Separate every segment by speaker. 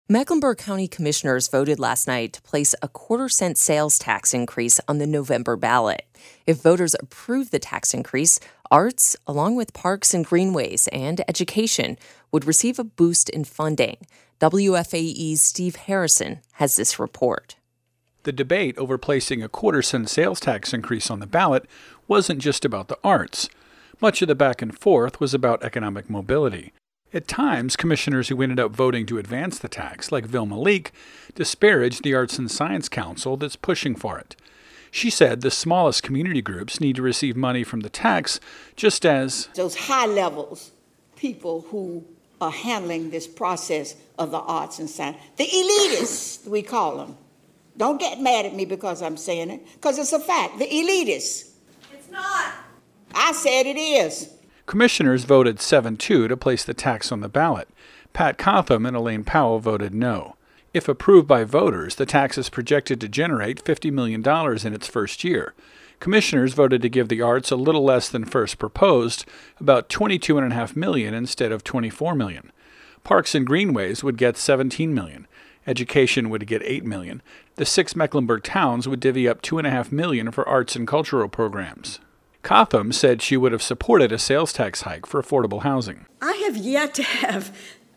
Speaker 1: Mecklenburg County Commissioners voted last night to place a quarter-cent sales tax increase on the November ballot. If voters approve the tax increase, arts, along with parks and greenways and education, would receive a boost in funding. WFAE's Steve Harrison has this report.
Speaker 2: The debate over placing a quarter-cent sales tax increase on the ballot wasn't just about the arts. Much of the back and forth was about economic mobility. At times, commissioners who ended up voting to advance the tax, like Vilma Leak, disparaged the Arts and Science Council that's pushing for it. She said the smallest community groups need to receive money from the tax, just as
Speaker 3: those high levels people who are handling this process of the arts and science, the elitists, we call them. Don't get mad at me because I'm saying it, because it's a fact. The elitists.
Speaker 4: It's not.
Speaker 3: I said it is.
Speaker 2: Commissioners voted 7-2 to place the tax on the ballot. Pat Cotham and Elaine Powell voted no. If approved by voters, the tax is projected to generate $50 million in its first year. Commissioners voted to give the arts a little less than first proposed, about $22.5 million instead of $24 million. Parks and Greenways would get $17 million. Education would get $8 million. The 6 Mecklenburg towns would divvy up $2.5 million for arts and cultural programs. Cotham said she would have supported a sales tax hike for affordable housing.
Speaker 5: I have yet to have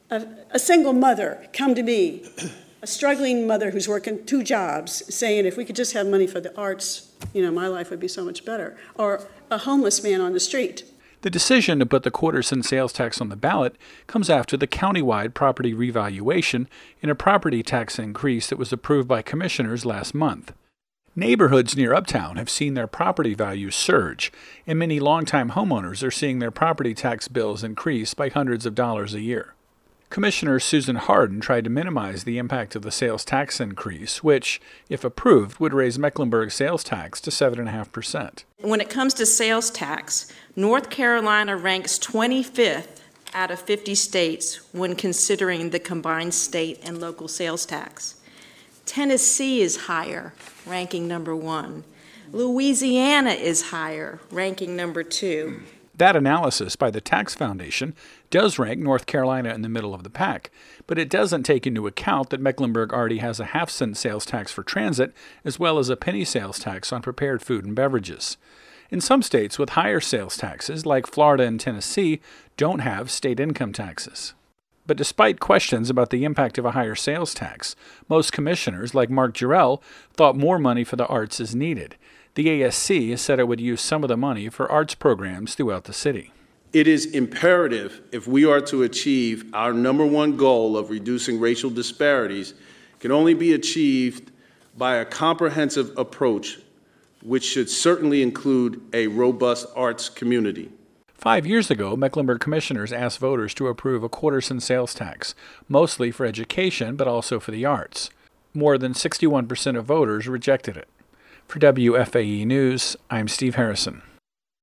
Speaker 5: a single mother come to me, a struggling mother who's working 2 jobs, saying if we could just have money for the arts, my life would be so much better. Or a homeless man on the street.
Speaker 2: The decision to put the quarter-cent sales tax on the ballot comes after the countywide property revaluation and a property tax increase that was approved by commissioners last month. Neighborhoods near Uptown have seen their property values surge, and many longtime homeowners are seeing their property tax bills increase by hundreds of dollars a year. Commissioner Susan Hardin tried to minimize the impact of the sales tax increase, which, if approved, would raise Mecklenburg's sales tax to 7.5%.
Speaker 4: When it comes to sales tax, North Carolina ranks 25th out of 50 states when considering the combined state and local sales tax. Tennessee is higher, ranking number 1. Louisiana is higher, ranking number 2.
Speaker 2: That analysis by the Tax Foundation does rank North Carolina in the middle of the pack, but it doesn't take into account that Mecklenburg already has a half-cent sales tax for transit, as well as a penny sales tax on prepared food and beverages. In some states with higher sales taxes, like Florida and Tennessee, don't have state income taxes. But despite questions about the impact of a higher sales tax, most commissioners, like Mark Jarrell, thought more money for the arts is needed. The ASC said it would use some of the money for arts programs throughout the city.
Speaker 6: It is imperative, if we are to achieve our number one goal of reducing racial disparities, can only be achieved by a comprehensive approach, which should certainly include a robust arts community.
Speaker 2: 5 years ago, Mecklenburg commissioners asked voters to approve a quarter-cent sales tax, mostly for education but also for the arts. More than 61% of voters rejected it. For WFAE News, I'm Steve Harrison.